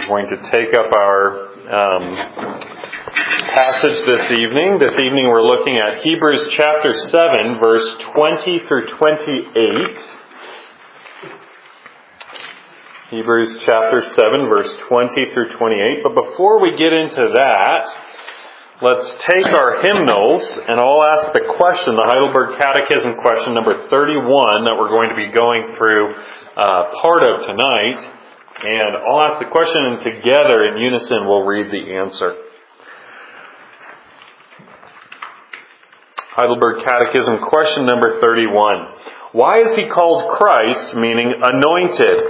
going to take up our passage this evening. This evening we're looking at Hebrews chapter 7, verse 20 through 28. Hebrews chapter 7, verse 20 through 28. But before we get into that, let's take our hymnals, and I'll ask the question, the Heidelberg Catechism question number 31, that we're going to be going through part of tonight. And I'll ask the question, and together in unison we'll read the answer. Heidelberg Catechism question number 31. Why is he called Christ, meaning anointed?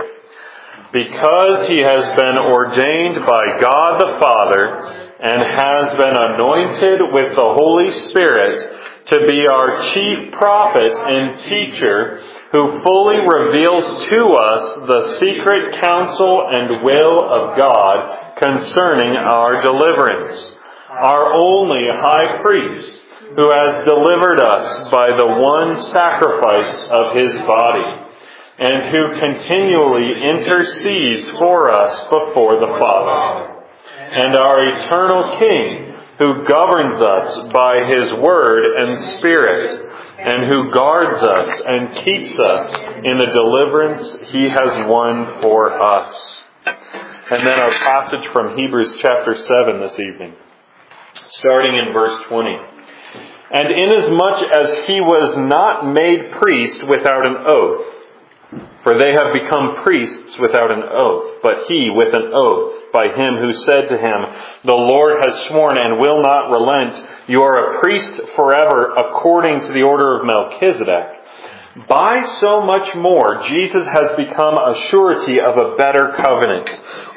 Because he has been ordained by God the Father and has been anointed with the Holy Spirit to be our chief prophet and teacher, who fully reveals to us the secret counsel and will of God concerning our deliverance. Our only high priest, who has delivered us by the one sacrifice of his body, and who continually intercedes for us before the Father. And our eternal King, who governs us by his word and spirit, and who guards us and keeps us in the deliverance he has won for us. And then our passage from Hebrews chapter 7 this evening, starting in verse 20. And inasmuch as he was not made priest without an oath, for they have become priests without an oath, but he with an oath, by him who said to him, the Lord has sworn and will not relent, you are a priest forever according to the order of Melchizedek. By so much more, Jesus has become a surety of a better covenant.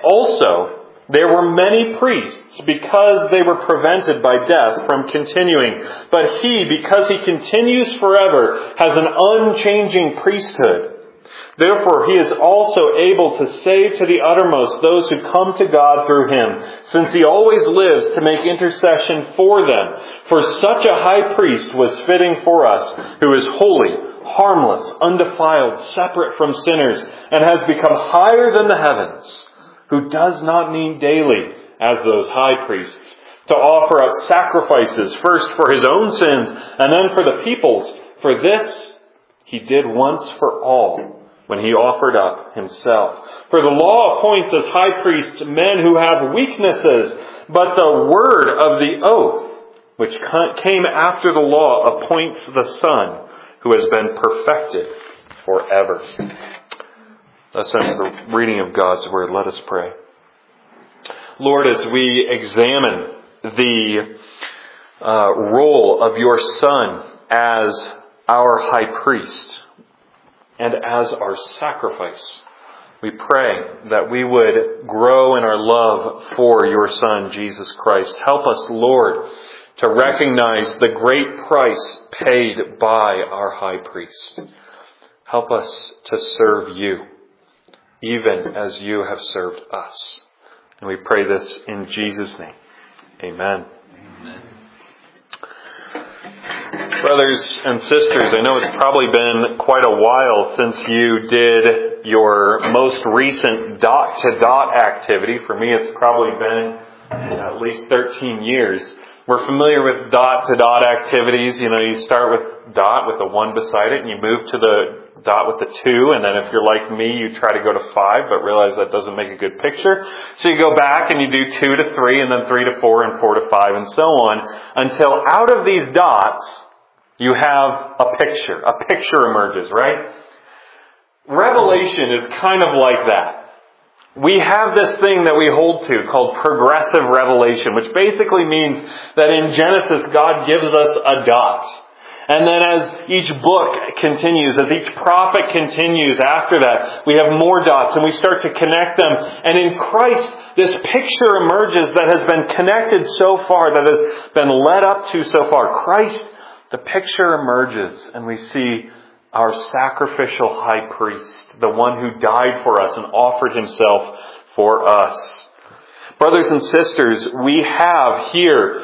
Also, there were many priests because they were prevented by death from continuing. But he, because he continues forever, has an unchanging priesthood. Therefore, he is also able to save to the uttermost those who come to God through him, since he always lives to make intercession for them. For such a high priest was fitting for us, who is holy, harmless, undefiled, separate from sinners, and has become higher than the heavens, who does not need daily, as those high priests, to offer up sacrifices, first for his own sins, and then for the people's. For this he did once for all, when he offered up himself. For the law appoints as high priests men who have weaknesses, but the word of the oath, which came after the law, appoints the Son, who has been perfected forever. Thus ends the reading of God's word. Let us pray. Lord, as we examine the role of your Son as our high priest and as our sacrifice, we pray that we would grow in our love for your Son, Jesus Christ. Help us, Lord, to recognize the great price paid by our high priest. Help us to serve you, even as you have served us. And we pray this in Jesus' name. Amen. Amen. Brothers and sisters, I know it's probably been quite a while since you did your most recent dot-to-dot activity. For me, it's probably been at least 13 years. We're familiar with dot-to-dot activities. You know, you start with dot with the 1 beside it, and you move to the dot with the 2, and then if you're like me, you try to go to 5, but realize that doesn't make a good picture. So you go back and you do 2 to 3, and then 3 to 4, and 4 to 5, and so on, until out of these dots, you have a picture. A picture emerges, right? Revelation is kind of like that. We have this thing that we hold to called progressive revelation, which basically means that in Genesis, God gives us a dot. And then as each book continues, as each prophet continues after that, we have more dots and we start to connect them. And in Christ, this picture emerges that has been connected so far, that has been led up to so far. Christ, the picture emerges and we see our sacrificial high priest, the one who died for us and offered himself for us. Brothers and sisters, we have here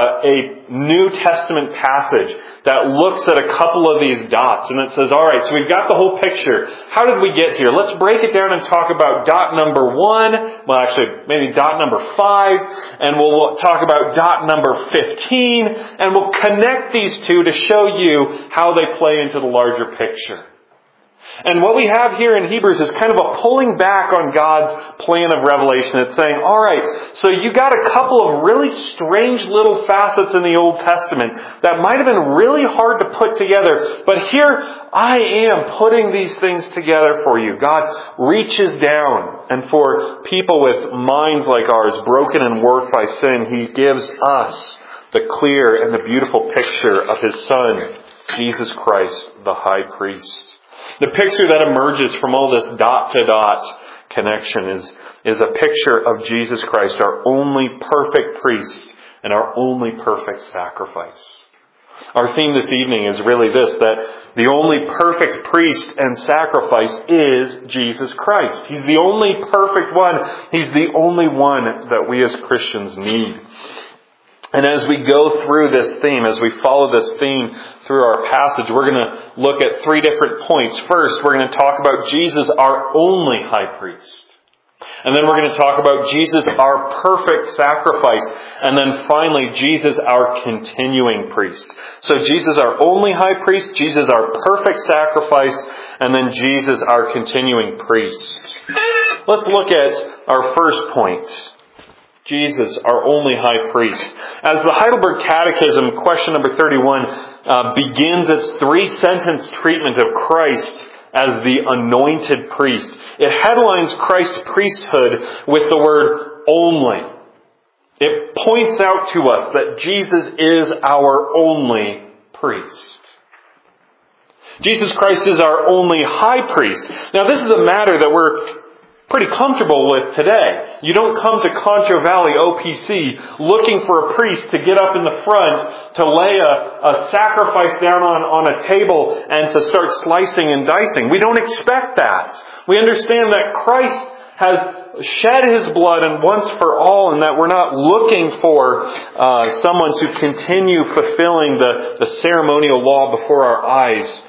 a New Testament passage that looks at a couple of these dots, and it says, all right, so we've got the whole picture. How did we get here? Let's break it down and talk about dot number 1, well actually maybe dot number 5, and we'll talk about dot number 15, and we'll connect these two to show you how they play into the larger picture. And what we have here in Hebrews is kind of a pulling back on God's plan of revelation. It's saying, all right, so you got a couple of really strange little facets in the Old Testament that might have been really hard to put together. But here I am putting these things together for you. God reaches down, and for people with minds like ours, broken and warped by sin, He gives us the clear and the beautiful picture of His Son, Jesus Christ, the High Priest. The picture that emerges from all this dot-to-dot connection is a picture of Jesus Christ, our only perfect priest and our only perfect sacrifice. Our theme this evening is really this, that the only perfect priest and sacrifice is Jesus Christ. He's the only perfect one. He's the only one that we as Christians need. And as we go through this theme, as we follow this theme through our passage, we're going to look at 3 different points. First, we're going to talk about Jesus, our only high priest. And then we're going to talk about Jesus, our perfect sacrifice. And then finally, Jesus, our continuing priest. So Jesus, our only high priest, Jesus, our perfect sacrifice, and then Jesus, our continuing priest. Let's look at our first point. Jesus, our only high priest. As the Heidelberg Catechism, question number 31, begins its 3-sentence treatment of Christ as the anointed priest, it headlines Christ's priesthood with the word only. It points out to us that Jesus is our only priest. Jesus Christ is our only high priest. Now this is a matter that we're pretty comfortable with today. You don't come to Concho Valley OPC looking for a priest to get up in the front to lay a sacrifice down on a table and to start slicing and dicing. We don't expect that. We understand that Christ has shed His blood and once for all, and that we're not looking for someone to continue fulfilling the ceremonial law before our eyes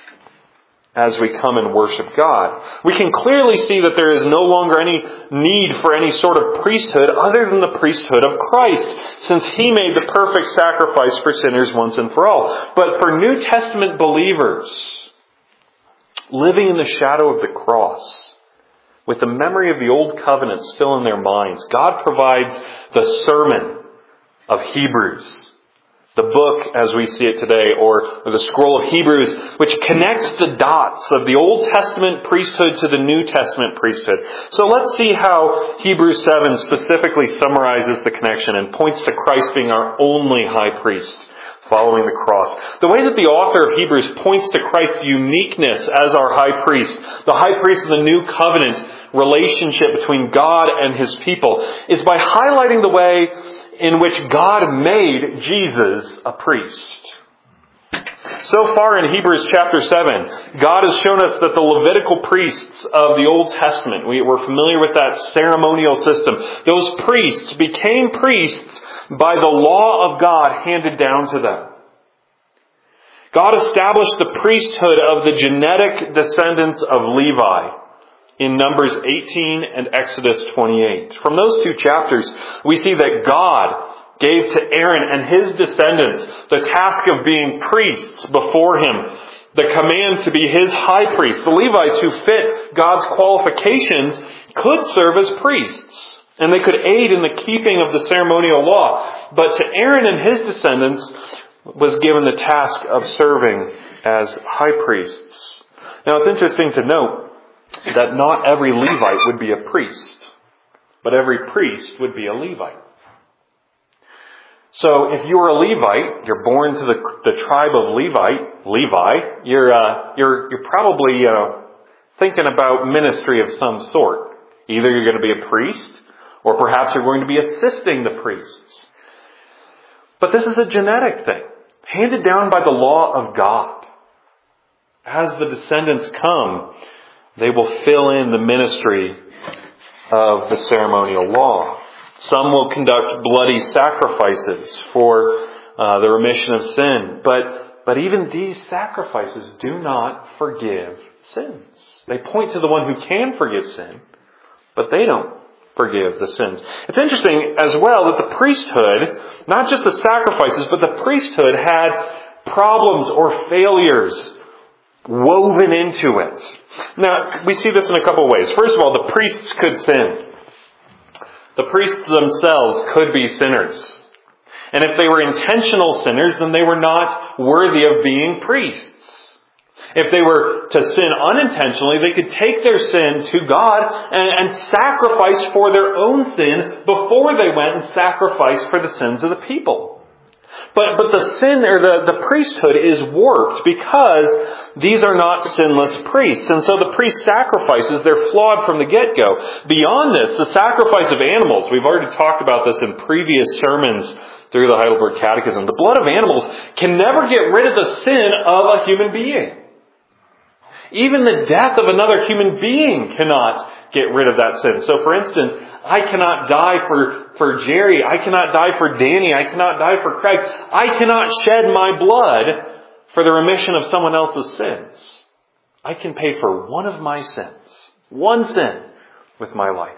as we come and worship God. We can clearly see that there is no longer any need for any sort of priesthood other than the priesthood of Christ, since He made the perfect sacrifice for sinners once and for all. But for New Testament believers, living in the shadow of the cross, with the memory of the Old Covenant still in their minds, God provides the sermon of Hebrews, the book as we see it today, or the scroll of Hebrews, which connects the dots of the Old Testament priesthood to the New Testament priesthood. So let's see how Hebrews 7 specifically summarizes the connection and points to Christ being our only high priest following the cross. The way that the author of Hebrews points to Christ's uniqueness as our high priest, the high priest of the New Covenant relationship between God and His people, is by highlighting the way in which God made Jesus a priest. So far in Hebrews chapter 7, God has shown us that the Levitical priests of the Old Testament, we're familiar with that ceremonial system, those priests became priests by the law of God handed down to them. God established the priesthood of the genetic descendants of Levi in Numbers 18 and Exodus 28. From those 2 chapters, we see that God gave to Aaron and his descendants the task of being priests before Him, the command to be His high priest. The Levites who fit God's qualifications could serve as priests, and they could aid in the keeping of the ceremonial law. But to Aaron and his descendants was given the task of serving as high priests. Now it's interesting to note that not every Levite would be a priest, but every priest would be a Levite. So if you're a Levite, you're born to the tribe of Levi, you're probably thinking about ministry of some sort. Either you're going to be a priest, or perhaps you're going to be assisting the priests. But this is a genetic thing, handed down by the law of God. As the descendants come, they will fill in the ministry of the ceremonial law. Some will conduct bloody sacrifices for the remission of sin. But even these sacrifices do not forgive sins. They point to the one who can forgive sin, but they don't forgive the sins. It's interesting as well that the priesthood, not just the sacrifices, but the priesthood had problems or failures woven into it. Now, we see this in a couple of ways. First of all, the priests could sin. The priests themselves could be sinners. And if they were intentional sinners, then they were not worthy of being priests. If they were to sin unintentionally, they could take their sin to God and sacrifice for their own sin before they went and sacrificed for the sins of the people. But the sin or the priesthood is warped because these are not sinless priests. And so the priest sacrifices, they're flawed from the get-go. Beyond this, the sacrifice of animals, we've already talked about this in previous sermons through the Heidelberg Catechism. The blood of animals can never get rid of the sin of a human being. Even the death of another human being cannot get rid of that sin. So for instance, I cannot die for Jerry. I cannot die for Danny. I cannot die for Craig. I cannot shed my blood for the remission of someone else's sins. I can pay for one of my sins, one sin, with my life.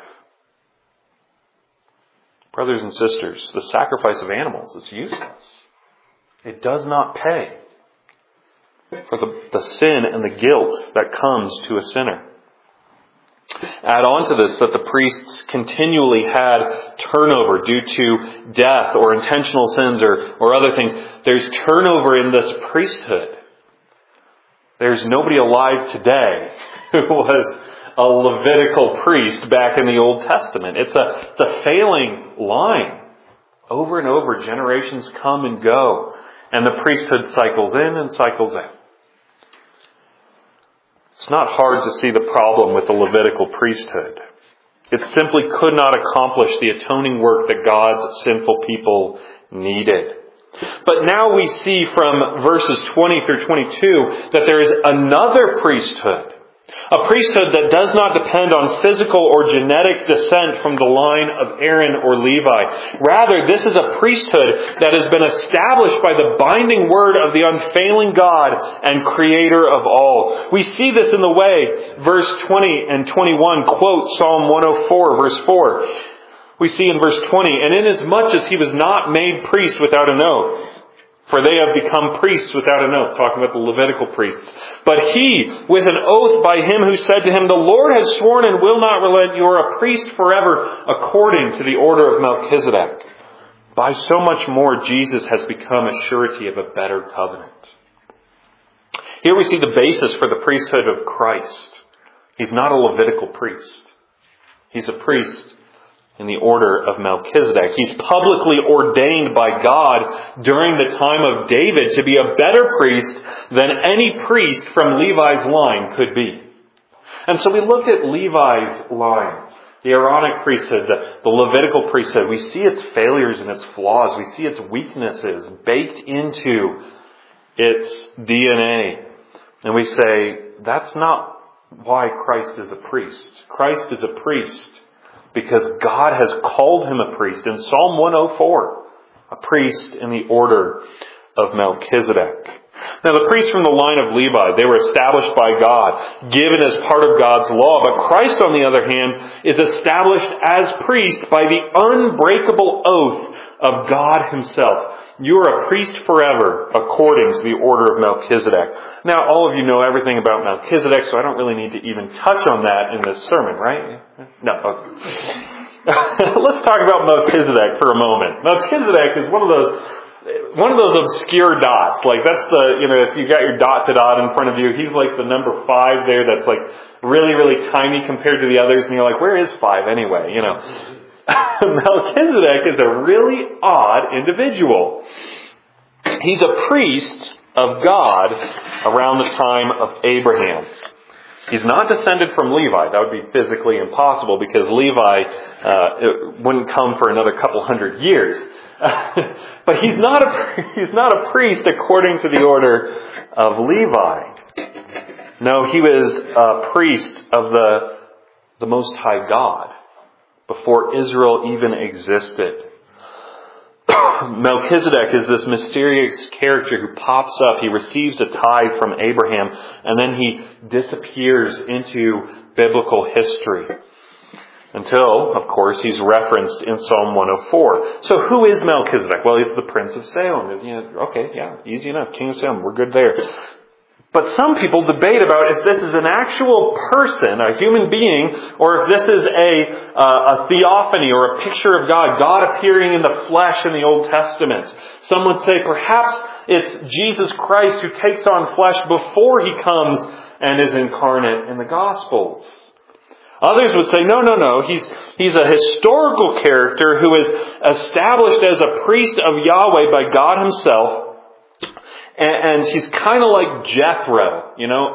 Brothers and sisters, the sacrifice of animals is useless. It does not pay for the sin and the guilt that comes to a sinner. Add on to this that the priests continually had turnover due to death or intentional sins or other things. There's turnover in this priesthood. There's nobody alive today who was a Levitical priest back in the Old Testament. It's a failing line. Over and over, generations come and go, and the priesthood cycles in and cycles out. It's not hard to see the problem with the Levitical priesthood. It simply could not accomplish the atoning work that God's sinful people needed. But now we see from verses 20 through 22 that there is another priesthood. A priesthood that does not depend on physical or genetic descent from the line of Aaron or Levi. Rather, this is a priesthood that has been established by the binding word of the unfailing God and Creator of all. We see this in the way verse 20 and 21 quote Psalm 104 verse 4. We see in verse 20, "And inasmuch as he was not made priest without an oath, for they have become priests without an oath," talking about the Levitical priests. "But he, with an oath by him who said to him, 'The Lord has sworn and will not relent, you are a priest forever, according to the order of Melchizedek.' By so much more, Jesus has become a surety of a better covenant." Here we see the basis for the priesthood of Christ. He's not a Levitical priest. He's a priest in the order of Melchizedek. He's publicly ordained by God during the time of David to be a better priest than any priest from Levi's line could be. And so we look at Levi's line, the Aaronic priesthood, the Levitical priesthood. We see its failures and its flaws. We see its weaknesses baked into its DNA. And we say, that's not why Christ is a priest. Christ is a priest because God has called him a priest. In Psalm 104, a priest in the order of Melchizedek. Now the priests from the line of Levi, they were established by God, given as part of God's law. But Christ, on the other hand, is established as priest by the unbreakable oath of God himself. You are a priest forever, according to the order of Melchizedek. Now, all of you know everything about Melchizedek, so I don't really need to even touch on that in this sermon, right? No. Okay. Let's talk about Melchizedek for a moment. Melchizedek is one of those obscure dots. Like that's if you got your dot to dot in front of you, he's like the number 5 there that's like really, really tiny compared to the others, and you're like, where is 5 anyway? Melchizedek is a really odd individual. He's a priest of God around the time of Abraham. He's not descended from Levi. That would be physically impossible because Levi wouldn't come for another couple hundred years. But he's not a priest according to the order of Levi. No, he was a priest of the Most High God. before Israel even existed. Melchizedek is this mysterious character who pops up. He receives a tithe from Abraham, and then he disappears into biblical history. Until, of course, he's referenced in Psalm 104. So who is Melchizedek? Well, he's the Prince of Salem. Okay, yeah, easy enough. King of Salem, we're good there. But some people debate about if this is an actual person, a human being, or if this is a theophany or a picture of God, God appearing in the flesh in the Old Testament. Some would say perhaps it's Jesus Christ who takes on flesh before he comes and is incarnate in the Gospels. Others would say, no, he's a historical character who is established as a priest of Yahweh by God himself. And he's kind of like Jethro,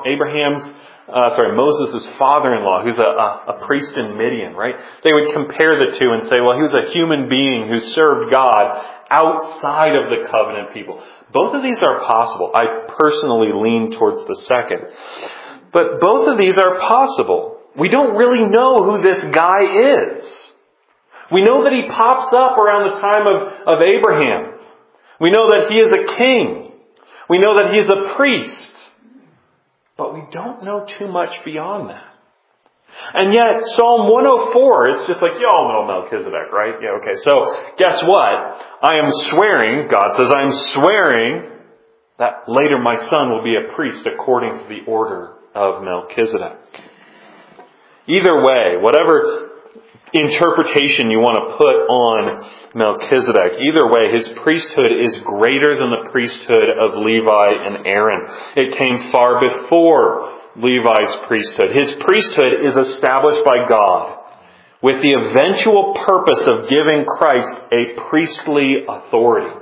Moses' father-in-law, who's a priest in Midian, right? They would compare the two and say, well, he was a human being who served God outside of the covenant people. Both of these are possible. I personally lean towards the second. But both of these are possible. We don't really know who this guy is. We know that he pops up around the time of Abraham. We know that he is a king. We know that he's a priest, but we don't know too much beyond that. And yet, Psalm 104, it's just like, you all know Melchizedek, right? Yeah, okay. So, guess what? I am swearing, God says, I am swearing that later my son will be a priest according to the order of Melchizedek. Either way, whatever interpretation you want to put on Melchizedek, either way, his priesthood is greater than the priesthood of Levi and Aaron. It came far before Levi's priesthood. His priesthood is established by God with the eventual purpose of giving Christ a priestly authority.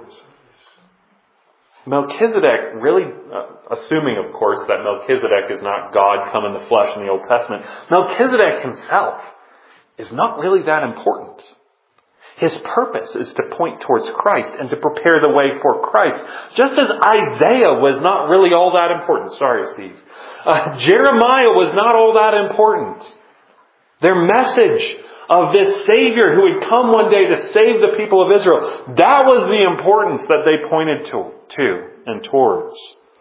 Melchizedek really, assuming of course that Melchizedek is not God come in the flesh in the Old Testament, Melchizedek himself is not really that important. His purpose is to point towards Christ and to prepare the way for Christ. Just as Isaiah was not really all that important. Sorry, Steve. Jeremiah was not all that important. Their message of this Savior who would come one day to save the people of Israel, that was the importance that they pointed to and towards.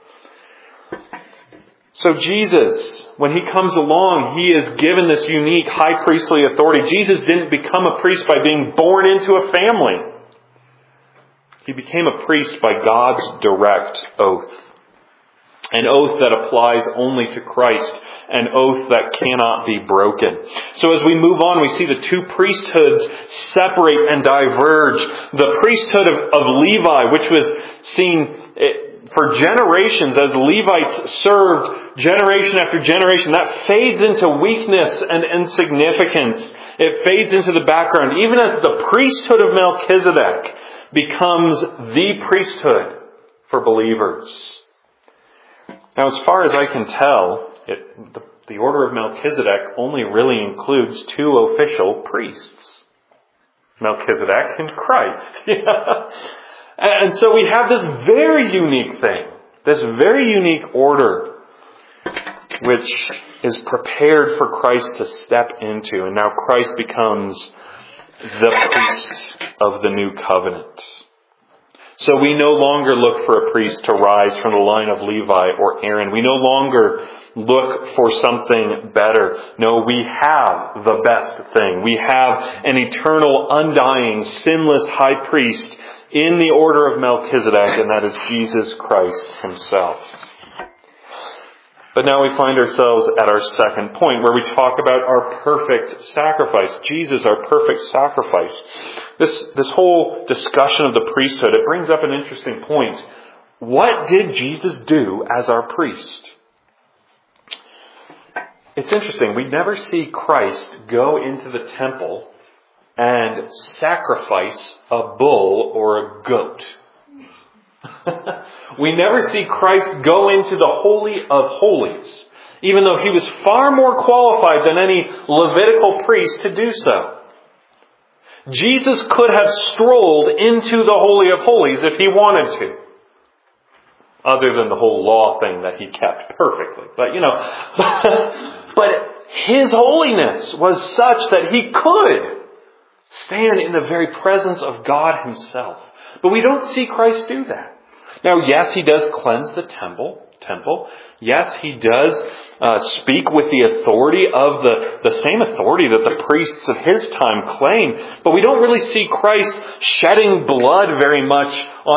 So Jesus, when he comes along, he is given this unique high priestly authority. Jesus didn't become a priest by being born into a family. He became a priest by God's direct oath. An oath that applies only to Christ. An oath that cannot be broken. So as we move on, we see the two priesthoods separate and diverge. The priesthood of Levi, which was seen for generations as Levites served generation after generation, that fades into weakness and insignificance. It fades into the background, even as the priesthood of Melchizedek becomes the priesthood for believers. Now, as far as I can tell, the order of Melchizedek only really includes two official priests. Melchizedek and Christ. And so we have this very unique thing, this very unique order, which is prepared for Christ to step into. And now Christ becomes the priest of the new covenant. So we no longer look for a priest to rise from the line of Levi or Aaron. We no longer look for something better. No, we have the best thing. We have an eternal, undying, sinless high priest in the order of Melchizedek, and that is Jesus Christ himself. But now we find ourselves at our second point, where we talk about our perfect sacrifice. Jesus, our perfect sacrifice. This whole discussion of the priesthood, it brings up an interesting point. What did Jesus do as our priest? It's interesting. We never see Christ go into the temple and sacrifice a bull or a goat. We never see Christ go into the Holy of Holies, even though he was far more qualified than any Levitical priest to do so. Jesus could have strolled into the Holy of Holies if he wanted to. Other than the whole law thing that he kept perfectly. But but his holiness was such that he could. stand in the very presence of God Himself. But we don't see Christ do that. Now, yes, He does cleanse the temple. Yes, He does speak with the authority of the same authority that the priests of His time claimed. But we don't really see Christ shedding blood very much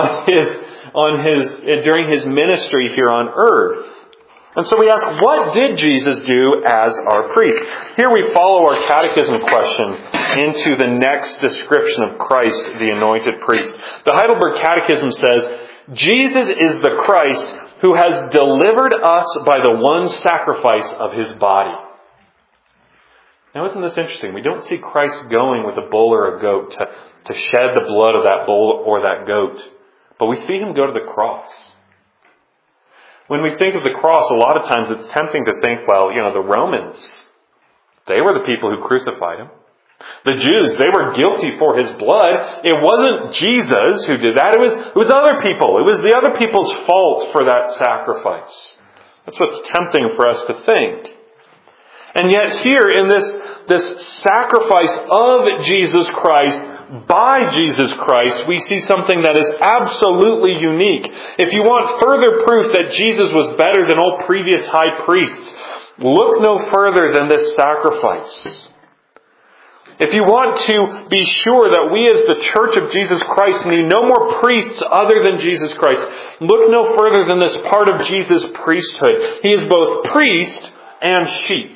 during His ministry here on earth. And so we ask, what did Jesus do as our priest? Here we follow our catechism question into the next description of Christ, the anointed priest. The Heidelberg Catechism says, Jesus is the Christ who has delivered us by the one sacrifice of His body. Now isn't this interesting? We don't see Christ going with a bull or a goat to shed the blood of that bull or that goat. But we see Him go to the cross. When we think of the cross, a lot of times it's tempting to think, well, the Romans, they were the people who crucified Him. The Jews, they were guilty for His blood. It wasn't Jesus who did that. It was other people. It was the other people's fault for that sacrifice. That's what's tempting for us to think. And yet here in this sacrifice of Jesus Christ, by Jesus Christ, we see something that is absolutely unique. If you want further proof that Jesus was better than all previous high priests, look no further than this sacrifice. If you want to be sure that we as the Church of Jesus Christ need no more priests other than Jesus Christ, look no further than this part of Jesus' priesthood. He is both priest and sheep.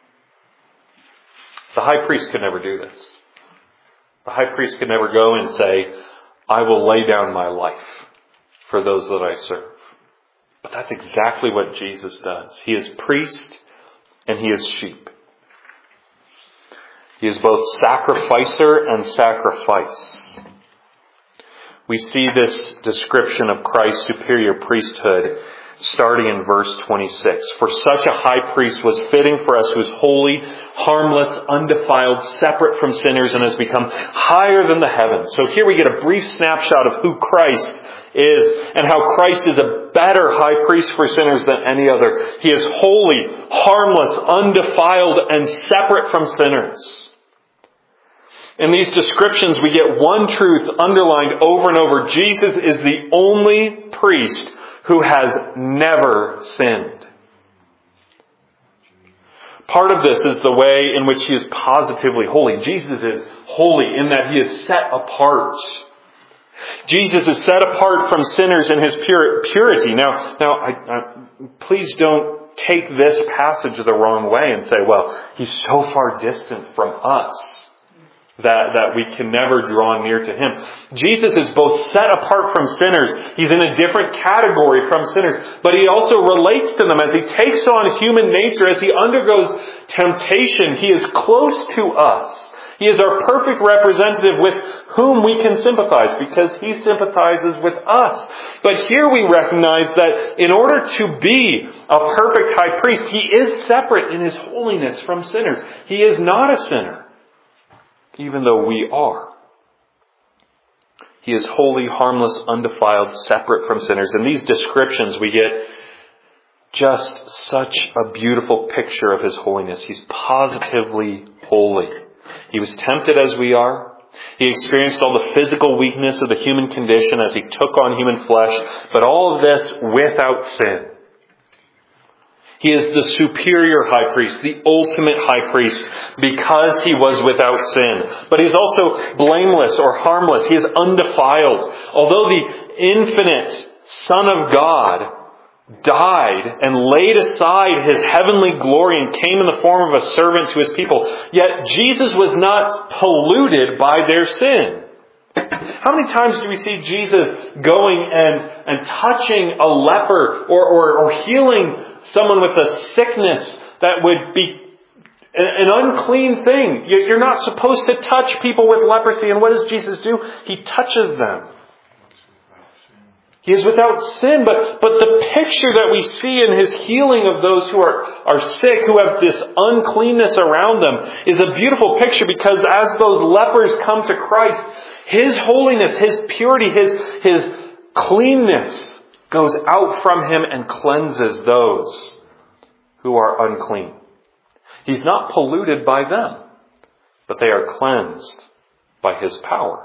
The high priest could never do this. The high priest could never go and say, I will lay down my life for those that I serve. But that's exactly what Jesus does. He is priest and He is sheep. He is both sacrificer and sacrifice. We see this description of Christ's superior priesthood starting in verse 26. For such a high priest was fitting for us, who is holy, harmless, undefiled, separate from sinners, and has become higher than the heavens. So here we get a brief snapshot of who Christ is and how Christ is a better high priest for sinners than any other. He is holy, harmless, undefiled, and separate from sinners. In these descriptions, we get one truth underlined over and over. Jesus is the only priest who has never sinned. Part of this is the way in which He is positively holy. Jesus is holy in that He is set apart. Jesus is set apart from sinners in His purity. Now, please don't take this passage the wrong way and say, well, He's so far distant from us that we can never draw near to Him. Jesus is both set apart from sinners. He's in a different category from sinners. But He also relates to them as He takes on human nature, as He undergoes temptation. He is close to us. He is our perfect representative with whom we can sympathize because He sympathizes with us. But here we recognize that in order to be a perfect high priest, He is separate in His holiness from sinners. He is not a sinner, even though we are. He is holy, harmless, undefiled, separate from sinners. In these descriptions, we get just such a beautiful picture of His holiness. He's positively holy. He was tempted as we are. He experienced all the physical weakness of the human condition as He took on human flesh, but all of this without sin. He is the superior high priest, the ultimate high priest, because He was without sin. But He's also blameless or harmless. He is undefiled. Although the infinite Son of God died and laid aside His heavenly glory and came in the form of a servant to His people, yet Jesus was not polluted by their sin. How many times do we see Jesus going and touching a leper or healing someone with a sickness that would be an unclean thing? You're not supposed to touch people with leprosy. And what does Jesus do? He touches them. He is without sin. But the picture that we see in His healing of those who are sick, who have this uncleanness around them, is a beautiful picture because as those lepers come to Christ, His holiness, His purity, His cleanness goes out from Him and cleanses those who are unclean. He's not polluted by them, but they are cleansed by His power.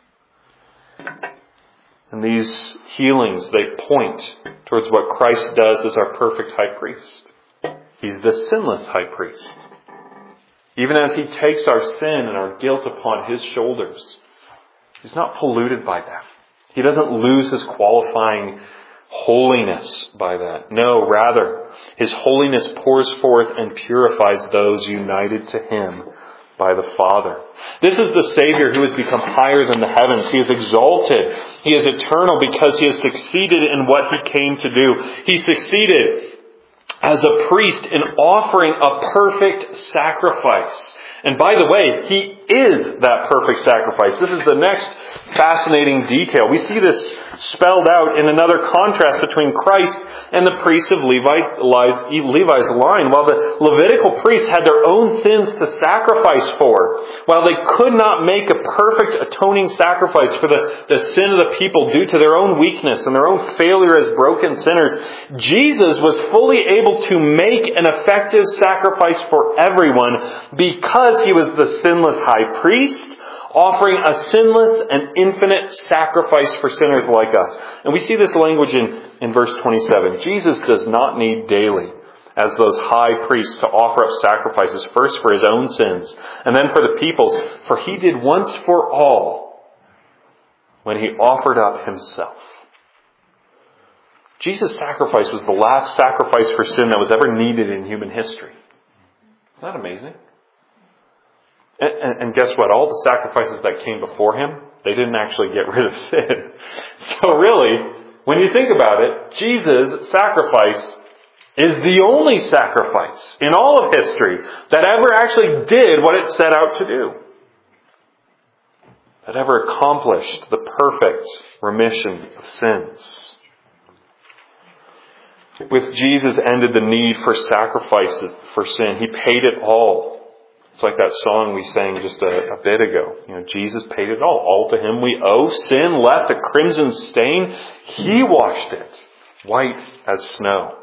And these healings, they point towards what Christ does as our perfect high priest. He's the sinless high priest. Even as He takes our sin and our guilt upon His shoulders, He's not polluted by that. He doesn't lose His qualifying holiness by that. No, rather, His holiness pours forth and purifies those united to Him by the Father. This is the Savior who has become higher than the heavens. He is exalted. He is eternal because He has succeeded in what He came to do. He succeeded as a priest in offering a perfect sacrifice. And by the way, He is that perfect sacrifice. This is the next fascinating detail. We see this spelled out in another contrast between Christ and the priests of Levi's line. While the Levitical priests had their own sins to sacrifice for, while they could not make a perfect atoning sacrifice for the sin of the people due to their own weakness and their own failure as broken sinners, Jesus was fully able to make an effective sacrifice for everyone because He was the sinless high priest, offering a sinless and infinite sacrifice for sinners like us. And we see this language in verse 27. Jesus does not need daily, as those high priests, to offer up sacrifices, first for His own sins, and then for the people's. For He did once for all when He offered up Himself. Jesus' sacrifice was the last sacrifice for sin that was ever needed in human history. Isn't that amazing? And guess what? All the sacrifices that came before Him, they didn't actually get rid of sin. So really, when you think about it, Jesus' sacrifice is the only sacrifice in all of history that ever actually did what it set out to do. That ever accomplished the perfect remission of sins. With Jesus ended the need for sacrifices for sin. He paid it all. It's like that song we sang just a bit ago. Jesus paid it all. All to Him we owe. Sin left a crimson stain. He washed it white as snow.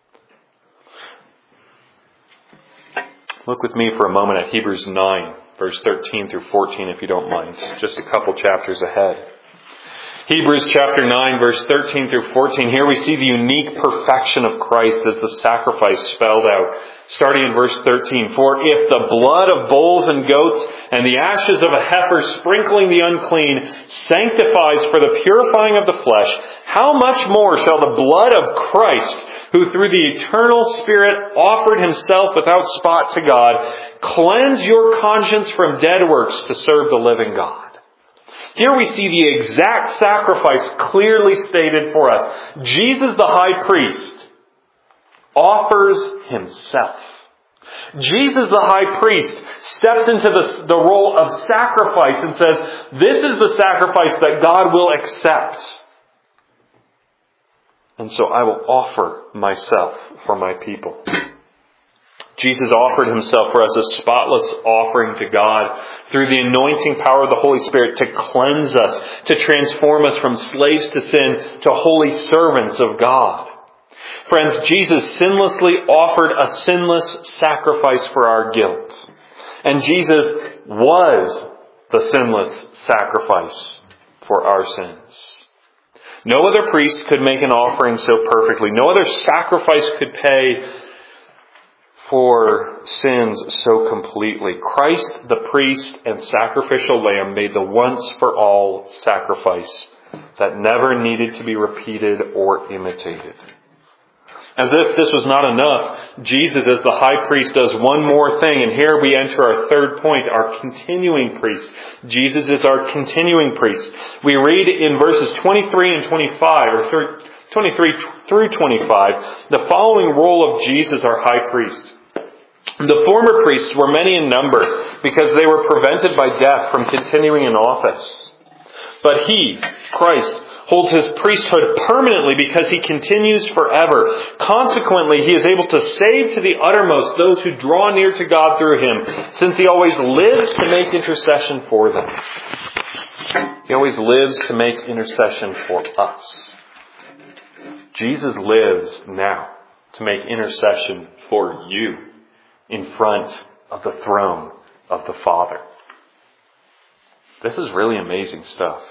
Look with me for a moment at Hebrews 9, verse 13 through 14, if you don't mind. Just a couple chapters ahead. Hebrews chapter 9, verse 13 through 14. Here we see the unique perfection of Christ as the sacrifice spelled out. Starting in verse 13. For if the blood of bulls and goats and the ashes of a heifer sprinkling the unclean sanctifies for the purifying of the flesh, how much more shall the blood of Christ, who through the eternal Spirit offered Himself without spot to God, cleanse your conscience from dead works to serve the living God? Here we see the exact sacrifice clearly stated for us. Jesus the high priest offers Himself. Jesus the high priest steps into the role of sacrifice and says, this is the sacrifice that God will accept. And so I will offer myself for my people. Jesus offered Himself for us a spotless offering to God through the anointing power of the Holy Spirit to cleanse us, to transform us from slaves to sin to holy servants of God. Friends, Jesus sinlessly offered a sinless sacrifice for our guilt. And Jesus was the sinless sacrifice for our sins. No other priest could make an offering so perfectly. No other sacrifice could pay for sins so completely. Christ, the priest and sacrificial lamb, made the once for all sacrifice that never needed to be repeated or imitated. As if this was not enough, Jesus as the high priest does one more thing, and here we enter our third point, our continuing priest. Jesus is our continuing priest. We read in verses 23 and 25, or 23 through 25, the following role of Jesus, our high priest. The former priests were many in number because they were prevented by death from continuing in office. But He, Christ, holds His priesthood permanently because He continues forever. Consequently, He is able to save to the uttermost those who draw near to God through Him, since He always lives to make intercession for them. He always lives to make intercession for us. Jesus lives now to make intercession for you in front of the throne of the Father. This is really amazing stuff.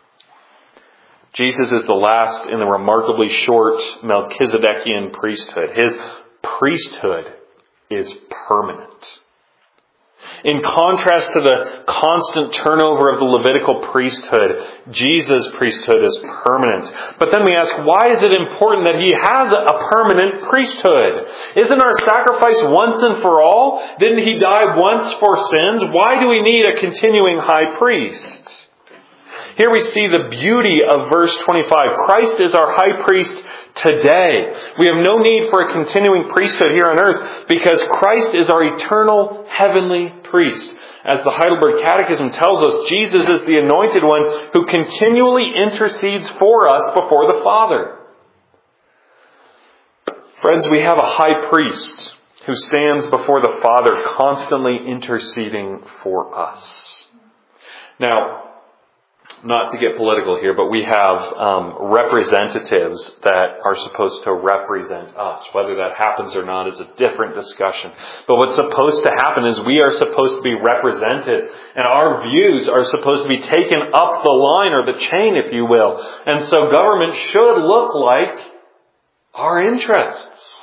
Jesus is the last in the remarkably short Melchizedekian priesthood. His priesthood is permanent. In contrast to the constant turnover of the Levitical priesthood, Jesus' priesthood is permanent. But then we ask, why is it important that he has a permanent priesthood? Isn't our sacrifice once and for all? Didn't he die once for sins? Why do we need a continuing high priest? Here we see the beauty of verse 25. Christ is our high priest today. We have no need for a continuing priesthood here on earth because Christ is our eternal heavenly priest. As the Heidelberg Catechism tells us, Jesus is the anointed one who continually intercedes for us before the Father. Friends, we have a high priest who stands before the Father constantly interceding for us. Now, not to get political here, but we have representatives that are supposed to represent us. Whether that happens or not is a different discussion. But what's supposed to happen is we are supposed to be represented, and our views are supposed to be taken up the line, or the chain, if you will. And so government should look like our interests.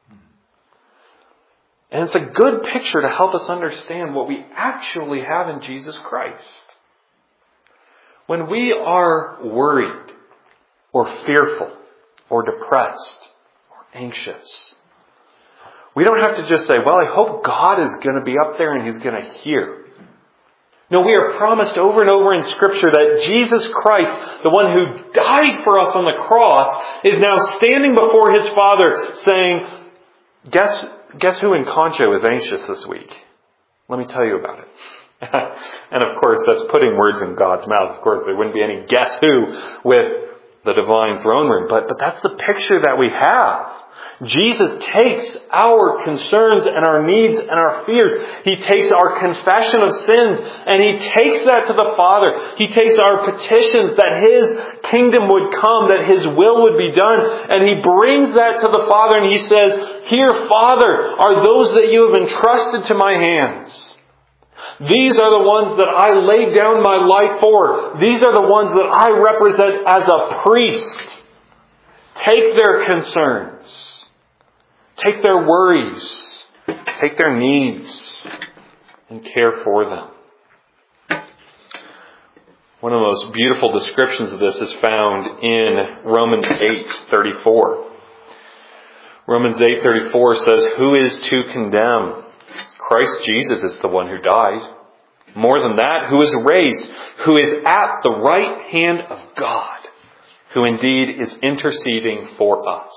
And it's a good picture to help us understand what we actually have in Jesus Christ. When we are worried or fearful or depressed or anxious, we don't have to just say, well, I hope God is going to be up there and He's going to hear. No, we are promised over and over in Scripture that Jesus Christ, the one who died for us on the cross, is now standing before His Father saying, guess who in Concho is anxious this week? Let me tell you about it. And of course, that's putting words in God's mouth. Of course, there wouldn't be any guess who with the divine throne room. But that's the picture that we have. Jesus takes our concerns and our needs and our fears. He takes our confession of sins and He takes that to the Father. He takes our petitions that His kingdom would come, that His will would be done. And He brings that to the Father and He says, here, Father, are those that you have entrusted to my hands. These are the ones that I laid down my life for. These are the ones that I represent as a priest. Take their concerns. Take their worries. Take their needs. And care for them. One of the most beautiful descriptions of this is found in Romans 8:34. Romans 8:34 says, who is to condemn? Christ Jesus is the one who died. More than that, who is raised, who is at the right hand of God, who indeed is interceding for us.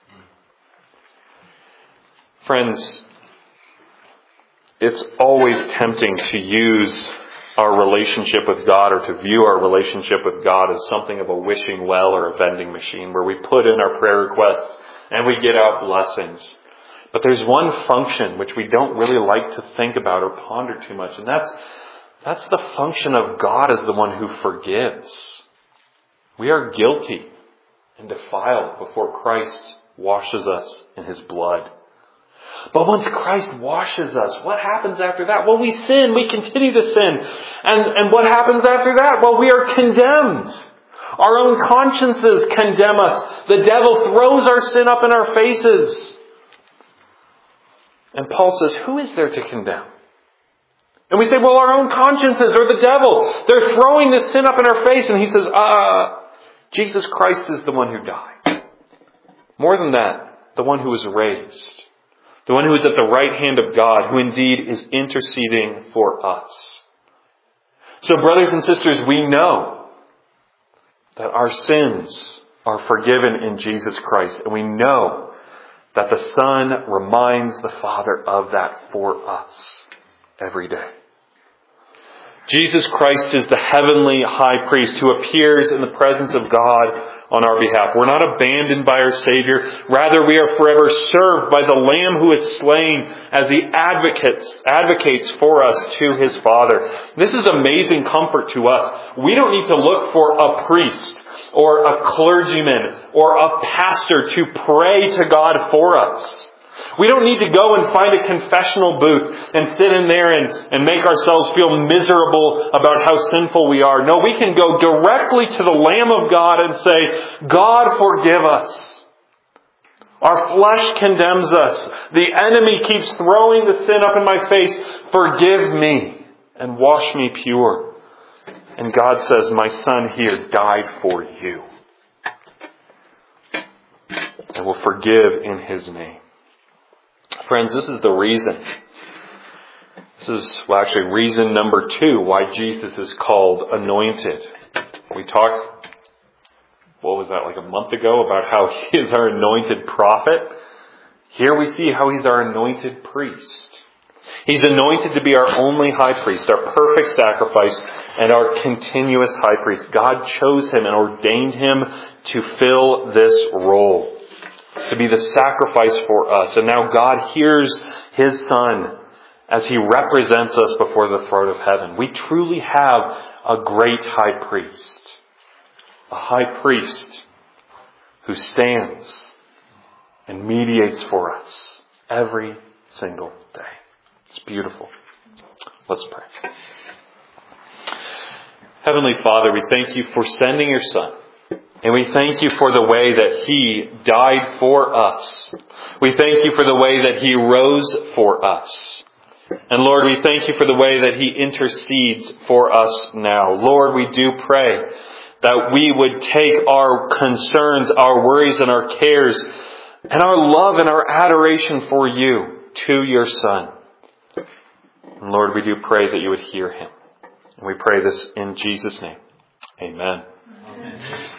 Friends, it's always tempting to use our relationship with God or to view our relationship with God as something of a wishing well or a vending machine where we put in our prayer requests and we get out blessings. But there's one function which we don't really like to think about or ponder too much, and that's the function of God as the one who forgives. We are guilty and defiled before Christ washes us in His blood. But once Christ washes us, what happens after that? Well, we sin. We continue to sin. And what happens after that? Well, we are condemned. Our own consciences condemn us. The devil throws our sin up in our faces. And Paul says, who is there to condemn? And we say, well, our own consciences or the devil. They're throwing this sin up in our face. And he says, Jesus Christ is the one who died. More than that, the one who was raised. The one who is at the right hand of God, who indeed is interceding for us. So brothers and sisters, we know that our sins are forgiven in Jesus Christ. And we know that the Son reminds the Father of that for us every day. Jesus Christ is the heavenly high priest who appears in the presence of God on our behalf. We're not abandoned by our Savior. Rather, we are forever served by the Lamb who is slain as He advocates for us to His Father. This is amazing comfort to us. We don't need to look for a priest or a clergyman or a pastor to pray to God for us. We don't need to go and find a confessional booth and sit in there and make ourselves feel miserable about how sinful we are. No, we can go directly to the Lamb of God and say, God, forgive us. Our flesh condemns us. The enemy keeps throwing the sin up in my face. Forgive me and wash me pure. And God says, my Son here died for you. And will forgive in His name. Friends, this is the reason. This is actually reason number 2 why Jesus is called anointed. We talked, what was that, like a month ago, about how He is our anointed prophet. Here we see how He's our anointed priest. He's anointed to be our only high priest, our perfect sacrifice, and our continuous high priest. God chose Him and ordained Him to fill this role, to be the sacrifice for us. And now God hears His Son as He represents us before the throne of heaven. We truly have a great high priest. A high priest who stands and mediates for us every single day. It's beautiful. Let's pray. Heavenly Father, we thank You for sending Your Son. And we thank You for the way that He died for us. We thank You for the way that He rose for us. And Lord, we thank You for the way that He intercedes for us now. Lord, we do pray that we would take our concerns, our worries and our cares, and our love and our adoration for You to Your Son. And Lord, we do pray that You would hear Him. And we pray this in Jesus' name. Amen. Amen.